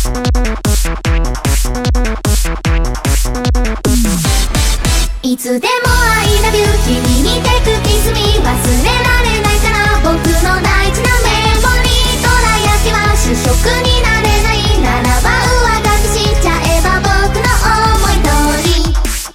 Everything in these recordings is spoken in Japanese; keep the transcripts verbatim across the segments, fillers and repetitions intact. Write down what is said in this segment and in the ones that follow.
いつでも I love you 君にテクキスミ忘れられないから僕の大事なメモリーどら焼きは主食になれないならば上書きしちゃえば僕の思い通り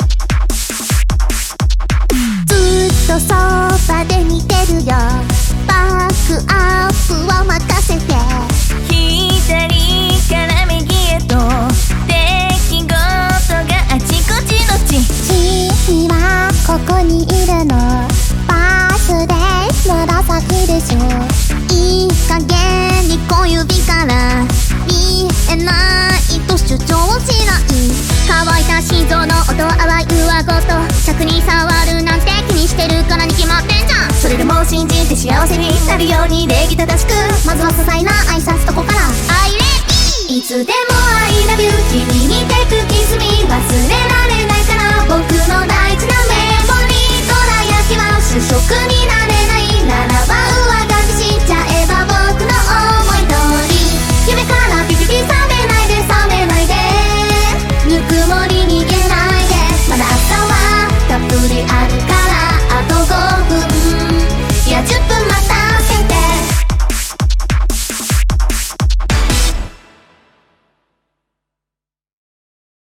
ずっとそばで見てるよバックアップを任せて左から右へと出来事があちこちどっち君はここにいるのバースで紫でしょいい加減に小指から見えないと主張しない乾いた心臓の音淡い上ごと尺に触るなんて気にしてるからに決まってんじゃんそれでも信じて幸せになるように礼儀正しくまずは些細な挨拶とこから I love you いつでも